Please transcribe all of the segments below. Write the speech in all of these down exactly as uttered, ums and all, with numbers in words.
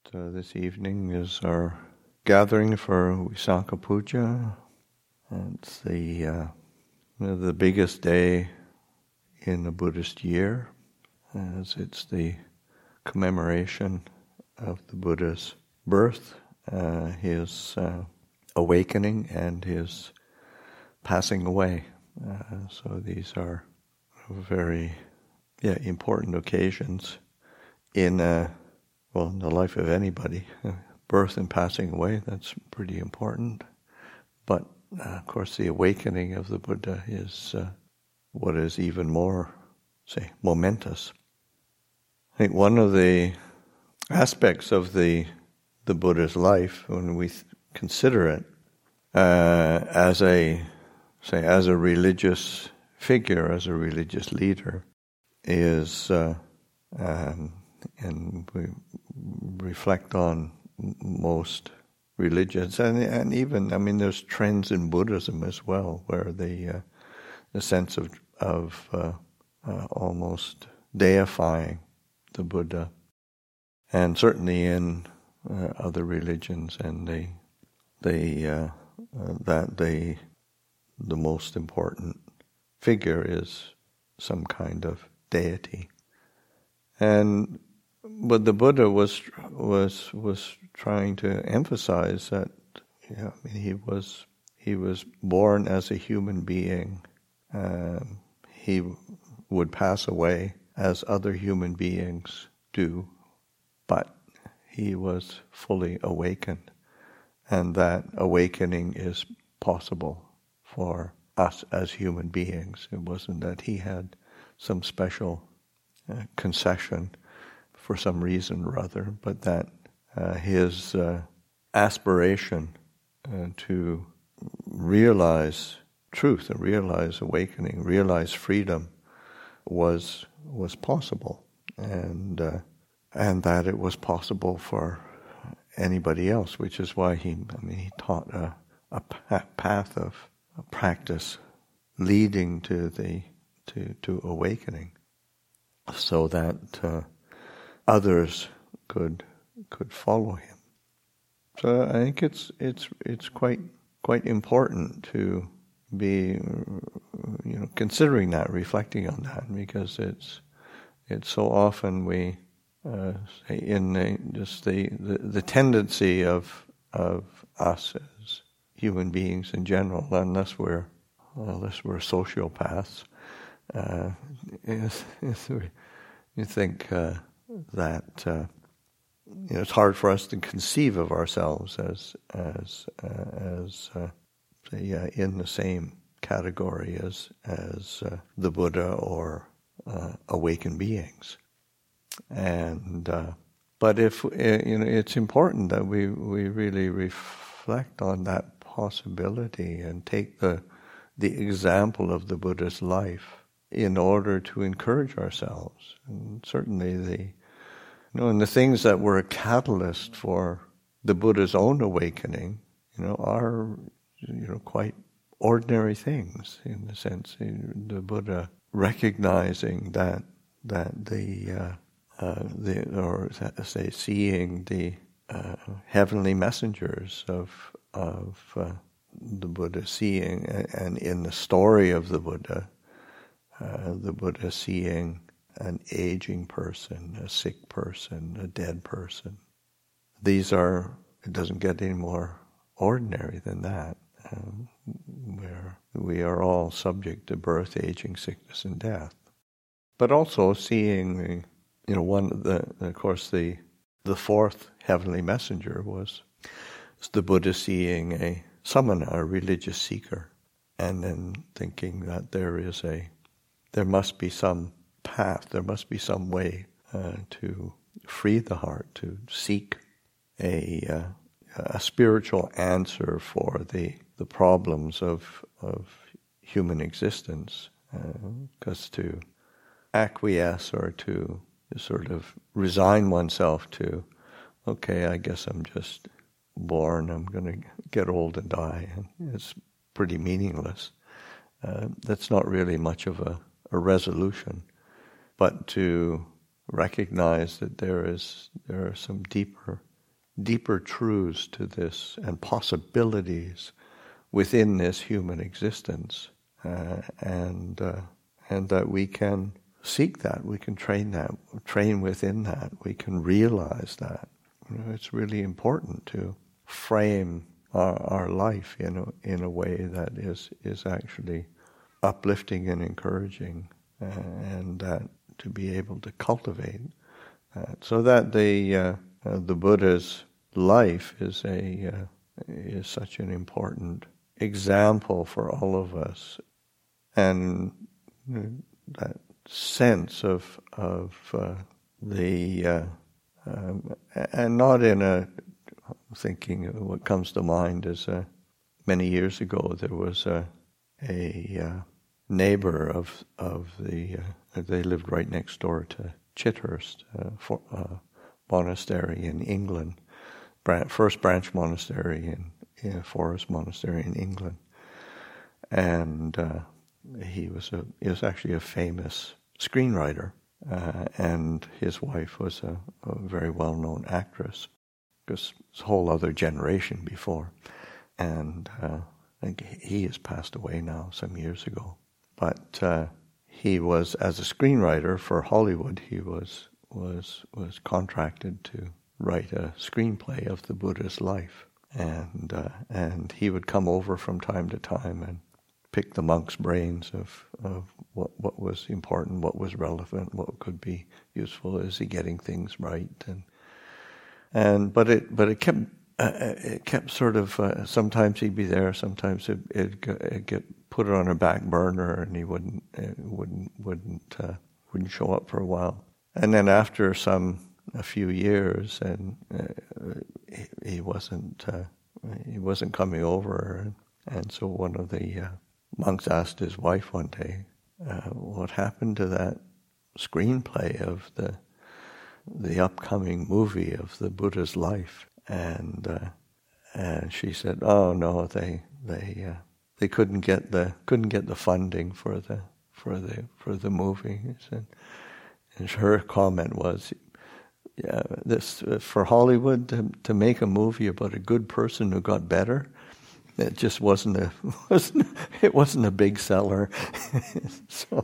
Uh, this evening is our gathering for Visakha Puja. It's the uh, the biggest day in the Buddhist year, as it's the commemoration of the Buddha's birth, uh, his uh, awakening, and his passing away. Uh, so these are very yeah important occasions in uh, well in the life of anybody. Birth and passing away, that's pretty important. But uh, of course the awakening of the Buddha is uh, what is even more, say, momentous. I think one of the aspects of the the Buddha's life, when we th- consider it uh, as a, say, as a religious figure, as a religious leader, is, uh, um, and we reflect on most religions, and and even, I mean, there's trends in Buddhism as well, where the uh, the sense of of uh, uh, almost deifying the Buddha, and certainly in uh, other religions, and the the uh, uh, that the the most important figure is some kind of deity. And but the Buddha was was was trying to emphasize that, yeah, I mean, he was he was born as a human being. Um, he would pass away as other human beings do, but he was fully awakened, and that awakening is possible for us as human beings. It wasn't that he had some special uh, concession for some reason or other, but that uh, his uh, aspiration uh, to realize truth and realize awakening, realize freedom was was possible, and uh, and that it was possible for anybody else, which is why he, I mean, he taught a, a path of a practice leading to the to to awakening, so that uh, others could could follow him. So I think it's it's it's quite quite important to be, you know, considering that, reflecting on that, because it's it's so often we uh, say in the, just the, the the tendency of of us as human beings in general, unless we're unless we're sociopaths, uh, is, is we, you think. Uh, that uh, you know, it's hard for us to conceive of ourselves as as uh, as uh, say, uh, in the same category as as uh, the Buddha or uh, awakened beings. And uh, but if uh, you know, it's important that we we really reflect on that possibility and take the the example of the Buddha's life in order to encourage ourselves. And certainly the You know, and the things that were a catalyst for the Buddha's own awakening, you know, are, you know, quite ordinary things in the sense, the Buddha recognizing that that the uh, uh, the or say seeing the uh, heavenly messengers of of uh, the Buddha, seeing, and in the story of the Buddha, uh, the Buddha seeing an aging person, a sick person, a dead person. These are, it doesn't get any more ordinary than that. Um, where we are all subject to birth, aging, sickness, and death. But also seeing, the, you know, one of the, of course, the the fourth heavenly messenger was, was the Buddha seeing a samana, a religious seeker, and then thinking that there is a, there must be some path, there must be some way uh, to free the heart, to seek a uh, a spiritual answer for the the problems of of human existence, because uh, to acquiesce or to sort of resign oneself to, okay, I guess I'm just born, I'm going to get old and die, and it's pretty meaningless. Uh, that's not really much of a, a resolution. But to recognize that there is there are some deeper deeper truths to this and possibilities within this human existence, uh, and uh, and that we can seek that, we can train that, train within that, we can realize that. You know, it's really important to frame our, our life in a, in a way that is is actually uplifting and encouraging, uh, and that to be able to cultivate that, so that the uh, uh, the Buddha's life is a uh, is such an important example for all of us, and that sense of of uh, the uh, um, and not in a thinking. What comes to mind is uh, many years ago there was a a uh, neighbor of of the uh, they lived right next door to Chithurst, uh, for, uh, monastery in England, first branch monastery in, in Forest Monastery in England, and uh, he was a he was actually a famous screenwriter, uh, and his wife was a, a very well-known actress, because it's a whole other generation before, and uh, I think he has passed away now some years ago, but uh, he was, as a screenwriter for Hollywood, he was was was contracted to write a screenplay of the Buddha's life, and uh, and he would come over from time to time and pick the monks' brains of, of what what was important, what was relevant, what could be useful. Is he getting things right? And and but it but it kept uh, it kept sort of uh, sometimes he'd be there, sometimes it it'd, it'd get put on a back burner, and he wouldn't it wouldn't wouldn't uh, wouldn't show up for a while. And then after some a few years, and uh, he, he wasn't uh, he wasn't coming over, and, and so one of the uh, monks asked his wife one day, uh, "What happened to that screenplay of the the upcoming movie of the Buddha's life?" And uh, and she said, "Oh no, they they uh, they couldn't get the couldn't get the funding for the for the for the movie." He said, and her comment was, "Yeah, this uh, for Hollywood to, to make a movie about a good person who got better, it just wasn't a wasn't it wasn't a big seller." so,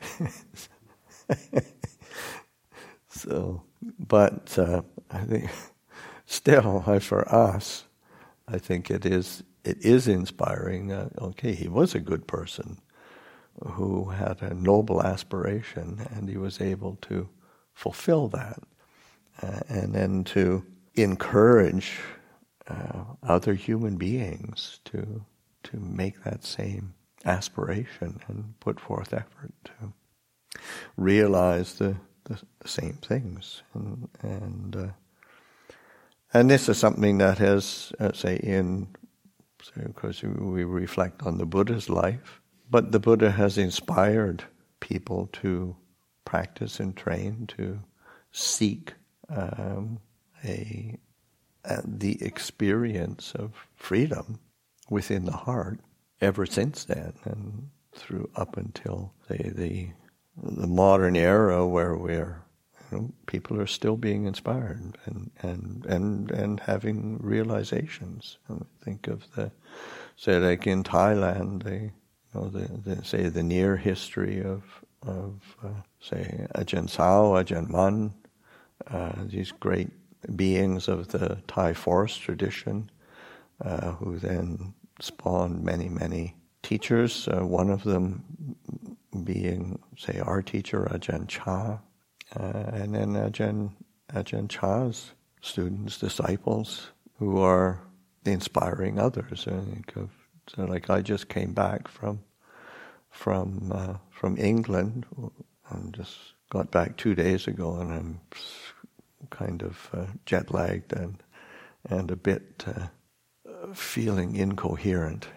so, but uh, I think still uh, for us, I think it is it is inspiring. Uh, okay, he was a good person who had a noble aspiration, and he was able to fulfill that, uh, and then to encourage uh, other human beings to to make that same aspiration and put forth effort to realize the the, the same things, and and uh, and this is something that has, uh, say, in because so we reflect on the Buddha's life. But the Buddha has inspired people to practice and train, to seek um, a, a the experience of freedom within the heart ever since then, and through up until the the, the modern era, where we're you know, people are still being inspired and and and, and having realizations. And think of the say like in Thailand, they. The, the, say the near history of of uh, say Ajahn Sao, Ajahn Mun, uh, these great beings of the Thai forest tradition, uh, who then spawned many many teachers. Uh, one of them being say our teacher Ajahn Chah, uh, and then Ajahn Ajahn Chah's students, disciples, who are inspiring others. I think of. So, like I just came back from from uh, from England, and just got back two days ago, and I'm kind of uh, jet lagged and and a bit uh, feeling incoherent.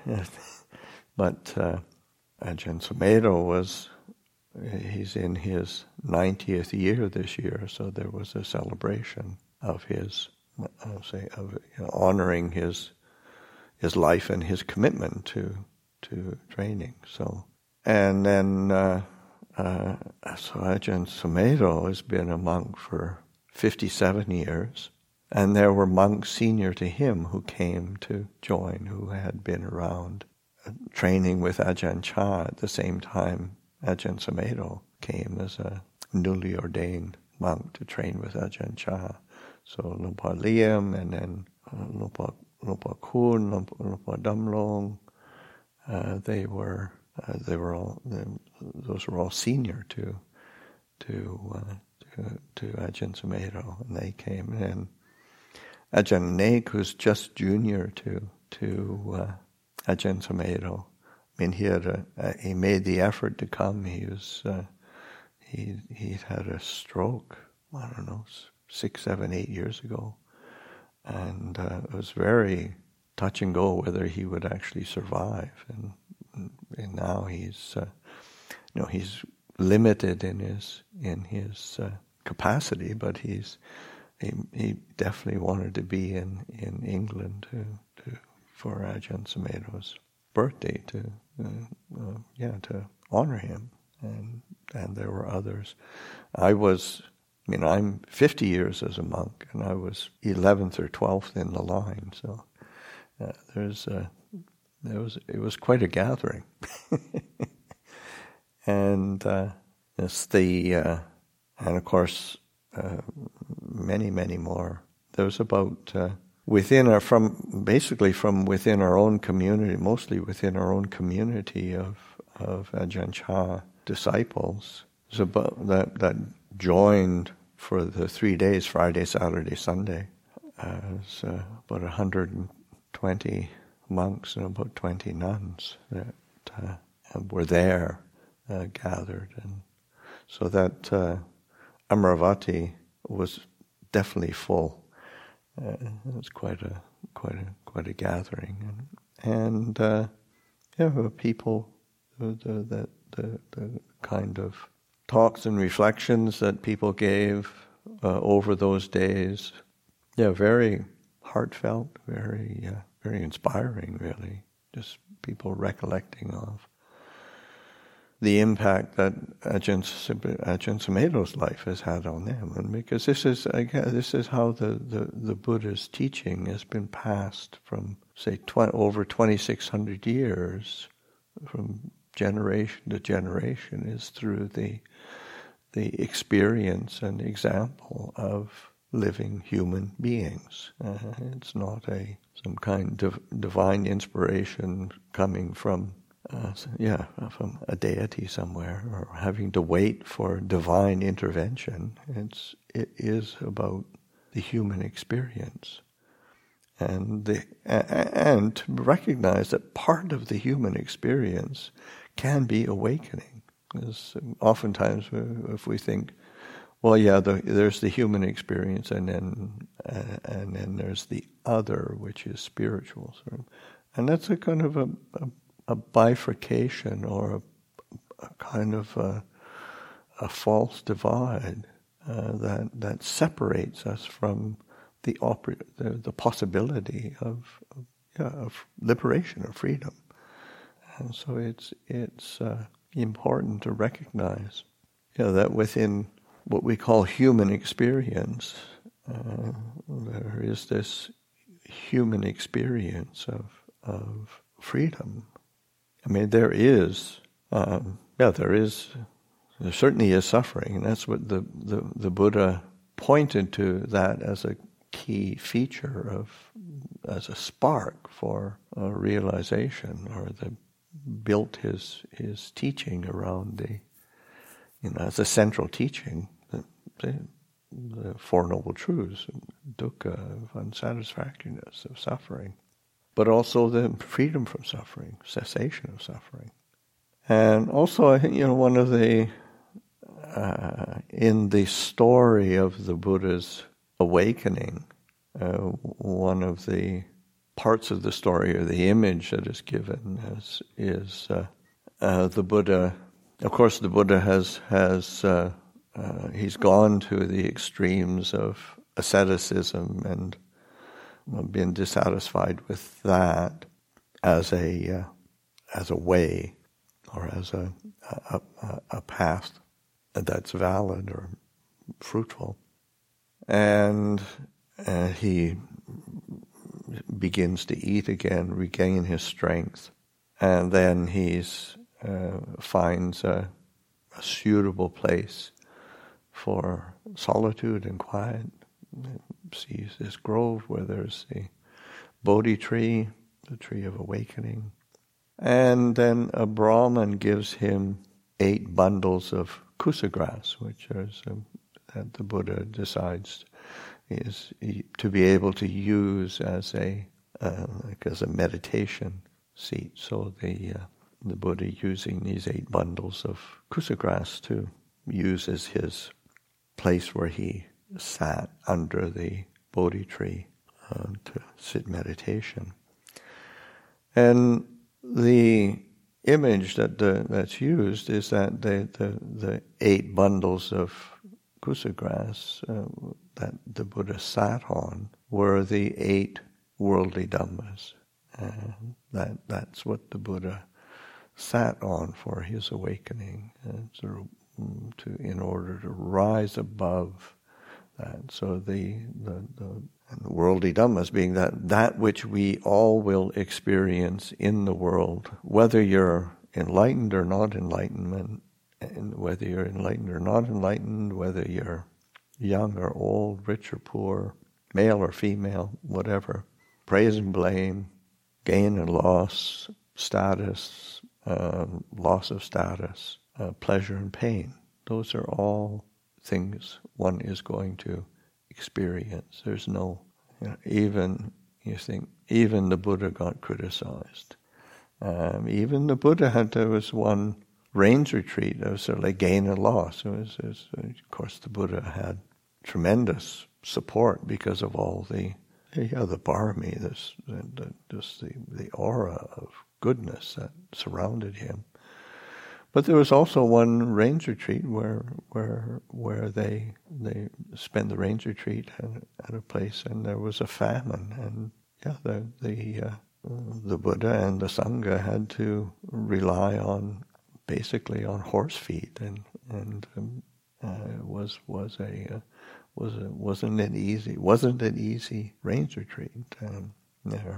But uh, Ajahn Sumedho was he's in his ninetieth year this year, so there was a celebration of his, I'll say, of you know, honoring his. his life and his commitment to to training. So and then uh, uh, so Ajahn Sumedho has been a monk for fifty-seven years, And there were monks senior to him who came to join, who had been around uh, training with Ajahn Chah at the same time Ajahn Sumedho came as a newly ordained monk to train with Ajahn Chah. So Lupa Liam and then uh, Lupa, Lupa Kun, Lupa, Lupa Damlong, uh, they were uh, they were all they, those were all senior to to uh, to, to Ajahn Sumedho, and they came in. Ajahn Naik, who's just junior to to uh, Ajahn Sumedho. I mean, he had a, a, he made the effort to come. He was uh, he he had a stroke. I don't know, six, seven, eight years ago, and uh, it was very touch and go whether he would actually survive. And and now he's uh, you know he's limited in his in his uh, capacity, but he's. He, he definitely wanted to be in, in England to, to for Ajahn Sumedho's birthday to uh, uh, yeah to honor him, and and there were others. I was, I mean, I'm fifty years as a monk, and I was eleventh or twelfth in the line. So uh, there's a, there was it was quite a gathering, and uh, it's the uh, and of course. Uh, many, many more. There was about uh, within our from basically from within our own community, mostly within our own community of of Ajahn Chah disciples. There's about that that joined for the three days, Friday, Saturday, Sunday. Uh, it's uh, about one hundred twenty monks and about twenty nuns that uh, were there uh, gathered, and so that. Uh, Amaravati was definitely full. Uh, it was quite a quite a quite a gathering, and and uh, yeah, people the the, the the kind of talks and reflections that people gave uh, over those days. Yeah, very heartfelt, very uh, very inspiring. Really, just people recollecting of the impact that Ajahn, Ajahn Sumedho's life has had on them, and because this is again, this is how the, the, the Buddha's teaching has been passed from say tw- over twenty-six hundred years, from generation to generation, is through the the experience and example of living human beings. Uh, it's not a some kind of divine inspiration coming from. Uh, so, yeah, from a deity somewhere, or having to wait for divine intervention. It's it is about the human experience, and the and to recognize that part of the human experience can be awakening. Because oftentimes, if we think, well, yeah, the, there's the human experience, and then uh, and then there's the other, which is spiritual, sort of. And that's a kind of a, a a bifurcation or a, a kind of a, a false divide uh, that that separates us from the, oper- the, the possibility of, of, yeah, of liberation, of freedom. And so it's it's uh, important to recognize, you know, that within what we call human experience, uh, there is this human experience of of freedom. I mean, there is, um, yeah, there is, there certainly is suffering, and that's what the, the, the Buddha pointed to that as a key feature of, as a spark for a realization, or the built his his teaching around the, you know, as a central teaching, the, the, the Four Noble Truths, dukkha, of unsatisfactoriness, of suffering. But also the freedom from suffering, cessation of suffering. And also, I think, you know, one of the, uh, in the story of the Buddha's awakening, uh, one of the parts of the story, or the image that is given, is, is uh, uh, the Buddha. Of course, the Buddha has, has uh, uh, he's gone to the extremes of asceticism and been dissatisfied with that as a uh, as a way, or as a, a a path that's valid or fruitful, and uh, he begins to eat again, regain his strength, and then he's uh, finds a, a suitable place for solitude and quiet. Sees this grove where there's the Bodhi tree, the tree of awakening, and then a Brahmin gives him eight bundles of kusa grass, which is um, that the Buddha decides is to be able to use as a uh, like as a meditation seat. So the uh, the Buddha using these eight bundles of kusa grass to use as his place where he sat under the Bodhi tree uh, to sit meditation. And the image that the, that's used is that the, the, the eight bundles of kusa grass uh, that the Buddha sat on were the eight worldly dhammas. Uh, that that's what the Buddha sat on for his awakening, uh, to, to in order to rise above that. So the the, the and the worldly dhammas being that that which we all will experience in the world, whether you're enlightened or not enlightenment, and whether you're enlightened or not enlightened, whether you're young or old, rich or poor, male or female, whatever, praise and blame, gain and loss, status, uh, loss of status, uh, pleasure and pain. Those are all things one is going to experience. There's no, you know, even, you think, even the Buddha got criticized. Um, even the Buddha had, there was one rains retreat, it was sort of like gain and loss. It was, it was, of course, the Buddha had tremendous support because of all the, yeah, the barmi, this, the, the, just the, the aura of goodness that surrounded him. But there was also one rains retreat where where where they they spent the rains retreat at, at a place, and there was a famine, and yeah, the the uh, the Buddha and the Sangha had to rely on basically on horse feet, and and um, uh, was was a uh, was a, wasn't an easy wasn't an easy rains retreat. Um, yeah.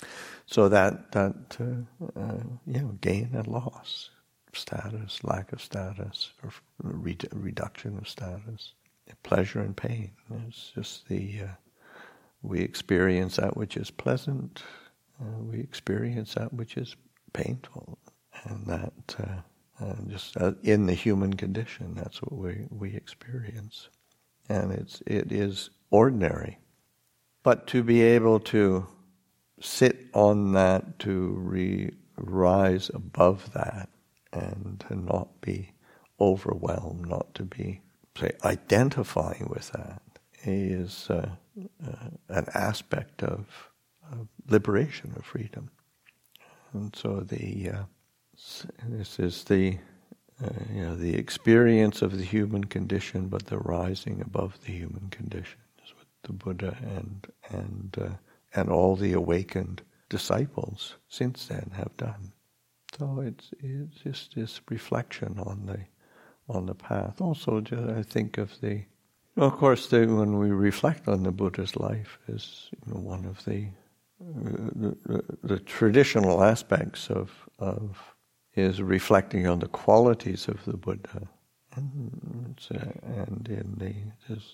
So that that uh, uh, you know, gain and loss. Status, lack of status, or re- reduction of status, pleasure and pain. It's just the uh, we experience that which is pleasant, uh, we experience that which is painful, and that uh, uh, just uh, in the human condition, that's what we we experience, and it's it is ordinary. But to be able to sit on that, to re- rise above that, and to not be overwhelmed, not to be, say, identifying with that, is uh, uh, an aspect of, of liberation, of freedom. And so the uh, this is the uh, you know the experience of the human condition, but the rising above the human condition is what the Buddha and and uh, and all the awakened disciples since then have done. So it's it's just this reflection on the on the path. Also, just, I think of the, you know, of course, the, when we reflect on the Buddha's life, is, you know, one of the uh, the, the, the traditional aspects of of is reflecting on the qualities of the Buddha, and, uh, and in the this,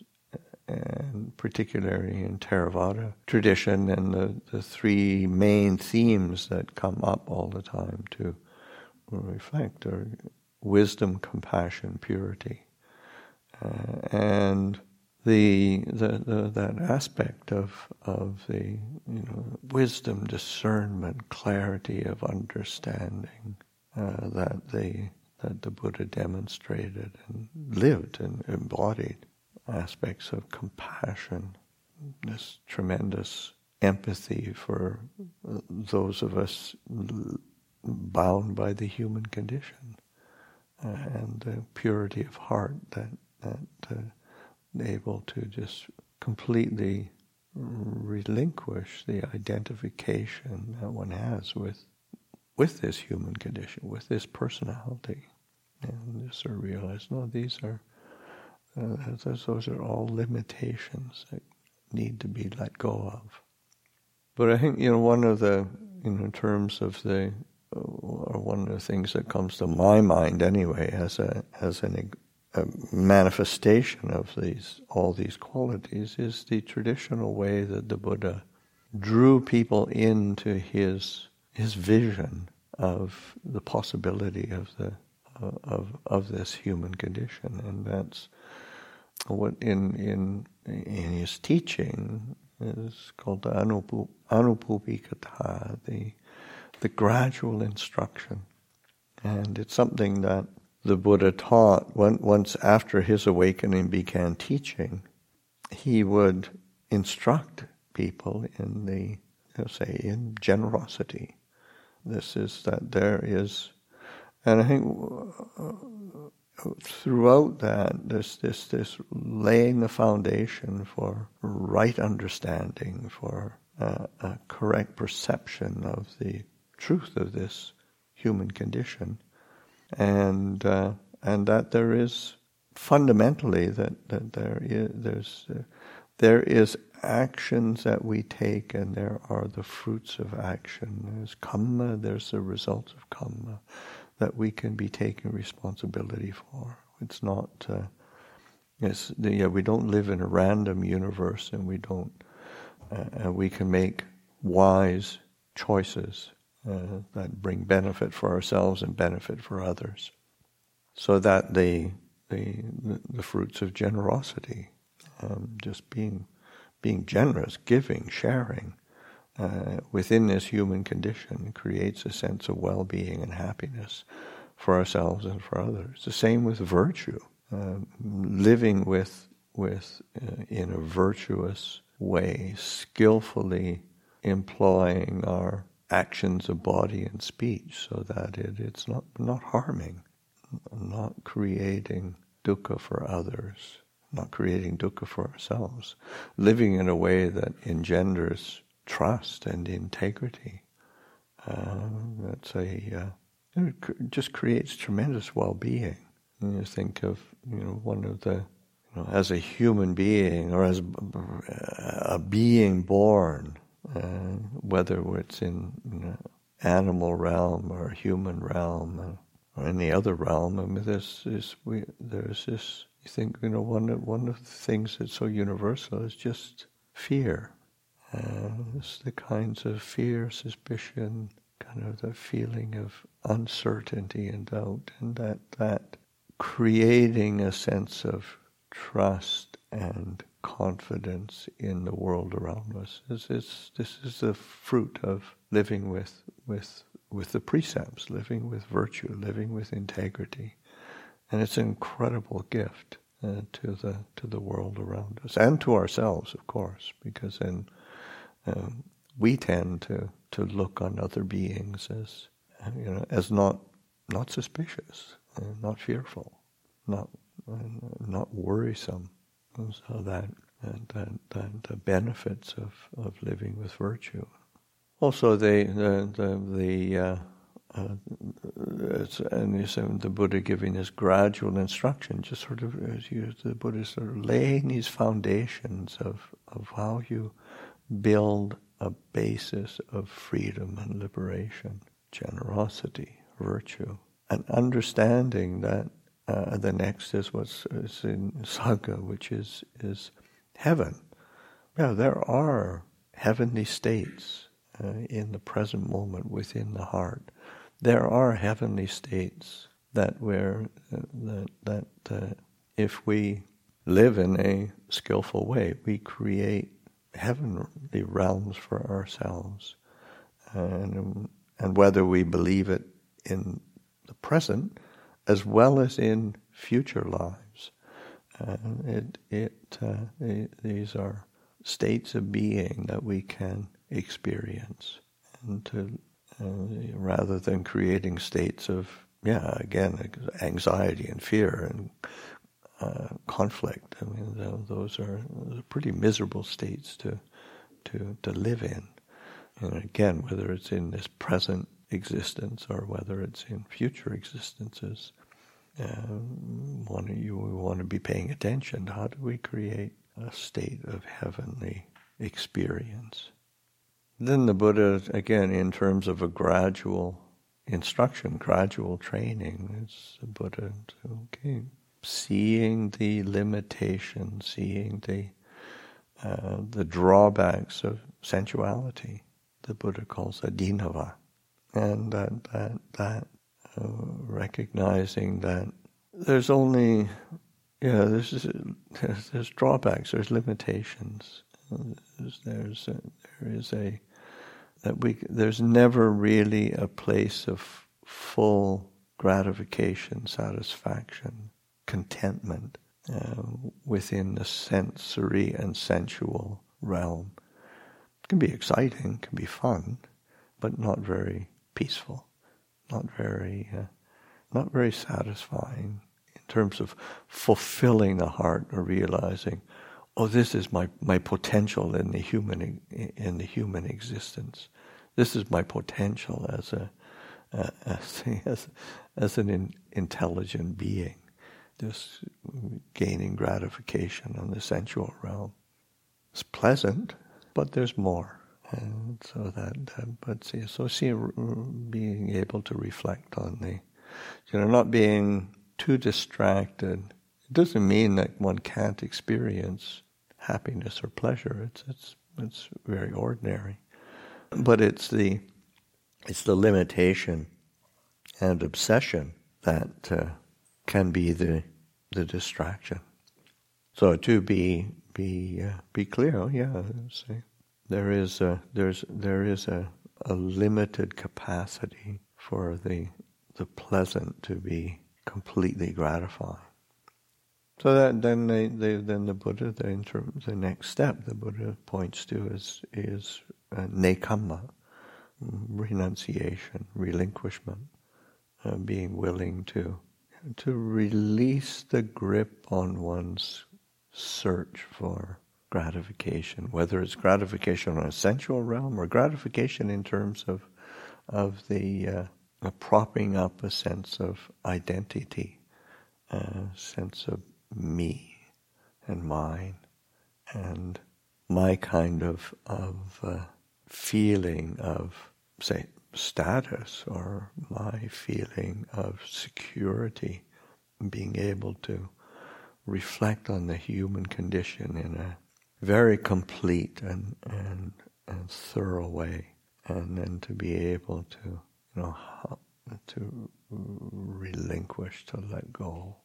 and particularly in Theravada tradition, and the, the three main themes that come up all the time to reflect are wisdom, compassion, purity, uh, and the, the the that aspect of of the, you know, wisdom, discernment, clarity of understanding uh, that the that the Buddha demonstrated and lived and embodied. Aspects of compassion, this tremendous empathy for those of us bound by the human condition, uh, and the purity of heart that that uh, able to just completely relinquish the identification that one has with with this human condition, with this personality, and just sort of realize, no, these are. Uh, those, those are all limitations that need to be let go of. But I think, you know, one of the, you know, in terms of the, or one of the things that comes to my mind anyway, as a as an, a manifestation of these all these qualities, is the traditional way that the Buddha drew people into his his vision of the possibility of the uh, of of this human condition, and that's what in in in his teaching is called the anupu, Anupupikata, the the gradual instruction. And it's something that the Buddha taught when, once after his awakening began teaching. He would instruct people in the, you know, say, in generosity. This is that there is, and I think throughout that, there's this, this laying the foundation for right understanding, for uh, a correct perception of the truth of this human condition, and uh, and that there is fundamentally that, that there is there's uh, there is actions that we take, and there are the fruits of action. There's kamma, there's the results of kamma that we can be taking responsibility for. It's not uh, it's the, yeah, we don't live in a random universe, and we don't uh, and we can make wise choices Uh, that bring benefit for ourselves and benefit for others, so that the the the fruits of generosity, um, just being being generous, giving, sharing, uh, within this human condition creates a sense of well-being and happiness for ourselves and for others. The same with virtue, uh, living with with uh, in a virtuous way, skillfully employing our actions of body and speech, so that it, it's not not harming, not creating dukkha for others, not creating dukkha for ourselves, living in a way that engenders trust and integrity. Uh, that's a uh, it just creates tremendous well-being. And you think of, you know, one of the, you know, as a human being, or as a being born. Uh, whether it's in, you know, animal realm or human realm or, or any other realm, I mean, there's this, we, there's this. You think, you know, one of one of the things that's so universal is just fear. Uh, it's the kinds of fear, suspicion, kind of the feeling of uncertainty and doubt, and that that creating a sense of trust and confidence in the world around us. This is this is the fruit of living with with with the precepts, living with virtue, living with integrity, and it's an incredible gift uh, to the to the world around us and to ourselves, of course, because then um, we tend to to look on other beings as, you know, as not not suspicious, uh, not fearful, not uh, not worrisome. So that, and that, that the benefits of, of living with virtue. Also, the the the, the uh, uh, it's, and you said the Buddha giving this gradual instruction, just sort of as you, the Buddha sort of laying these foundations of of how you build a basis of freedom and liberation, generosity, virtue, and understanding that. Uh, the next is what's is in Sangha, which is is heaven. Yeah, there are heavenly states uh, in the present moment within the heart. There are heavenly states that where uh, that that uh, if we live in a skillful way, we create heavenly realms for ourselves, and um, and whether we believe it in the present as well as in future lives. Uh, it, it, uh, it, these are states of being that we can experience, and to, uh, rather than creating states of, yeah, again, anxiety and fear and uh, conflict. I mean, those are, those are pretty miserable states to to to live in. And again, whether it's in this present existence or whether it's in future existences, uh, one you we want to be paying attention. How do we create a state of heavenly experience. Then the Buddha, again, in terms of a gradual instruction, gradual training, it's the Buddha, okay, seeing the limitations, seeing the uh, the drawbacks of sensuality. The Buddha calls adinava, and that that that uh, recognizing that there's only yeah there's there's, there's drawbacks, there's limitations. There's, there's a, there is a that we there's never really a place of full gratification, satisfaction, contentment uh, within the sensory and sensual realm. It can be exciting, can be fun, but not very peaceful, not very uh, not very satisfying in terms of fulfilling the heart or realizing, oh, this is my, my potential in the human in the human existence. This is my potential as a uh, as as, as an in, intelligent being. Just gaining gratification on the sensual realm. It's pleasant, but there's more. And so that, that but see, so see, being able to reflect on the, you know, not being too distracted. It doesn't mean that one can't experience happiness or pleasure. It's it's it's very ordinary, but it's the it's the limitation and obsession that uh, can be the the distraction. So to be be uh, be clear, oh yeah, see, there is a, there's there is a, a limited capacity for the the pleasant to be completely gratifying. So that then they, they then the Buddha, the, in terms, the next step the Buddha points to is is uh, nekamma, renunciation, relinquishment, uh, being willing to to release the grip on one's search for gratification, whether it's gratification on a sensual realm or gratification in terms of of the uh, uh, propping up a sense of identity, a uh, sense of me and mine and my kind of of uh, feeling of, say, status, or my feeling of security, being able to reflect on the human condition in a very complete and and, and thorough way, and then to be able to, you know, to relinquish, to let go.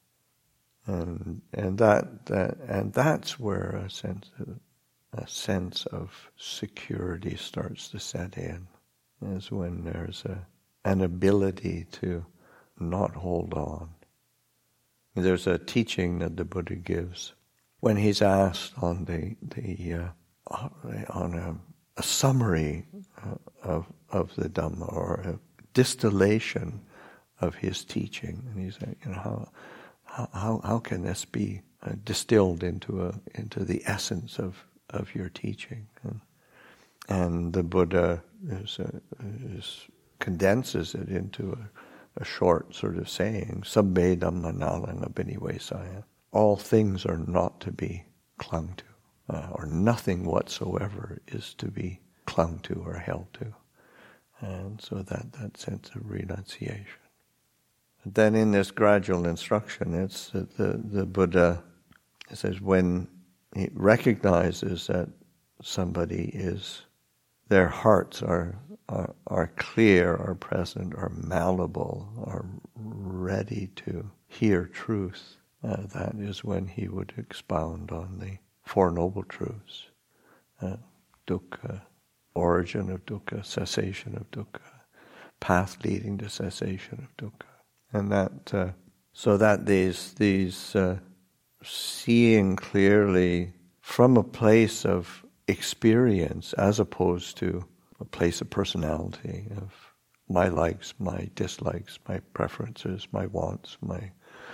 And and that, that and that's where a sense of, a sense of security starts to set in, is when there's a an ability to not hold on. There's a teaching that the Buddha gives when he's asked on the the uh, on a, a summary of of the Dhamma, or a distillation of his teaching, and he's like, you know, how. How how can this be uh, distilled into a into the essence of, of your teaching? And, and the Buddha is, uh, is condenses it into a, a short sort of saying: Sabbe dhamma nalanga binivesaya. All things are not to be clung to, uh, or nothing whatsoever is to be clung to or held to. And so that, that sense of renunciation. Then in this gradual instruction, it's the, the, the Buddha says when he recognizes that somebody is, their hearts are, are, are clear, are present, are malleable, are ready to hear truth, uh, that is when he would expound on the Four Noble Truths, uh, dukkha, origin of dukkha, cessation of dukkha, path leading to cessation of dukkha. And that, uh, so that these these uh, seeing clearly from a place of experience, as opposed to a place of personality, of my likes, my dislikes, my preferences, my wants, my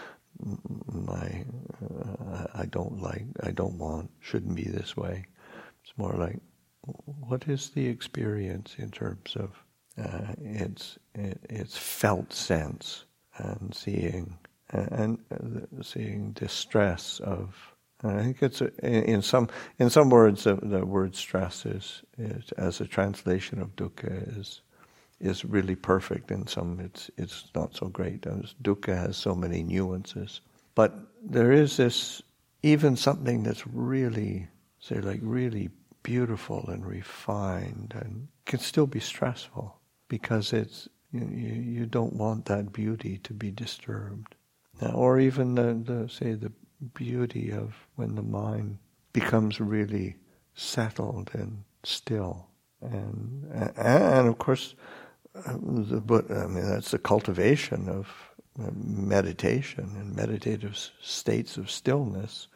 my uh, I don't like, I don't want, shouldn't be this way. It's more like, what is the experience in terms of uh, its its felt sense? And seeing and uh, seeing distress of And I think it's a, in some in some words the, the word stress is, is as a translation of dukkha is is really perfect. In some it's it's not so great. As dukkha has so many nuances, but there is this even something that's really say like really beautiful and refined and can still be stressful because it's you, you, you don't want that beauty to be disturbed. Now, or even the, the say the beauty of when the mind becomes really settled and still, and and, and of course, the but I mean that's the cultivation of meditation, and meditative states of stillness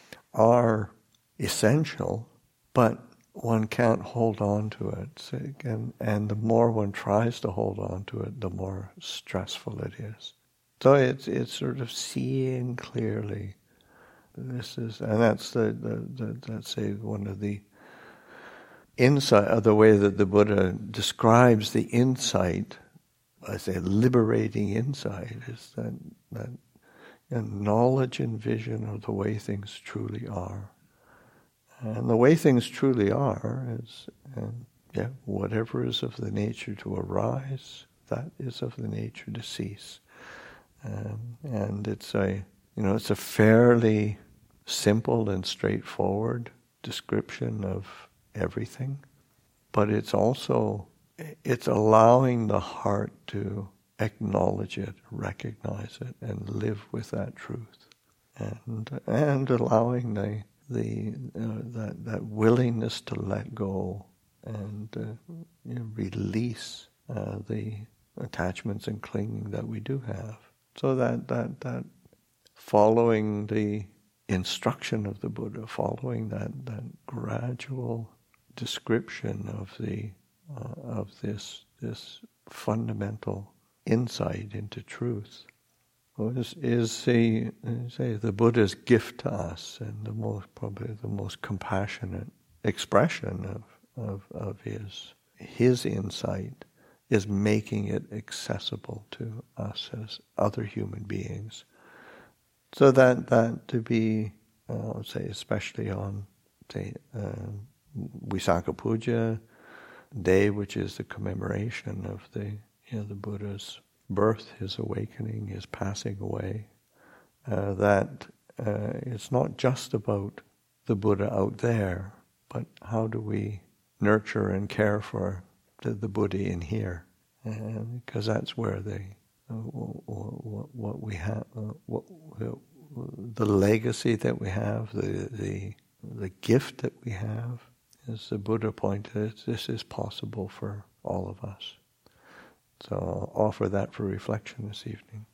are essential, but one can't hold on to it. So again, and the more one tries to hold on to it, the more stressful it is. So it's it's sort of seeing clearly. This is, and that's the, the, the that's say one of the insight of the way that the Buddha describes the insight. I say liberating insight is that that you know, knowledge and vision of the way things truly are, and the way things truly are is, and yeah, whatever is of the nature to arise, that is of the nature to cease, um, and it's a you know it's a fairly simple and straightforward description of everything, but it's also it's allowing the heart to acknowledge it, recognize it, and live with that truth, and and allowing the the uh, that that willingness to let go and uh, you know, release uh, the attachments and clinging that we do have, so that that that following the instruction of the Buddha, following that that gradual description of the uh, of this this fundamental insight into truth, is is the say the Buddha's gift to us, and the most probably the most compassionate expression of of of his his insight is making it accessible to us as other human beings. So that, that to be, uh, I would say, especially on, say, uh, Visakha Puja Day, which is the commemoration of the, you know, the Buddha's birth, his awakening, his passing away, uh, that uh, it's not just about the Buddha out there, but how do we nurture and care for the, the Buddha in here? Uh, because that's where they. What, what we have, uh, what, the legacy that we have, the, the the gift that we have, as the Buddha pointed out, this is possible for all of us. So I'll offer that for reflection this evening.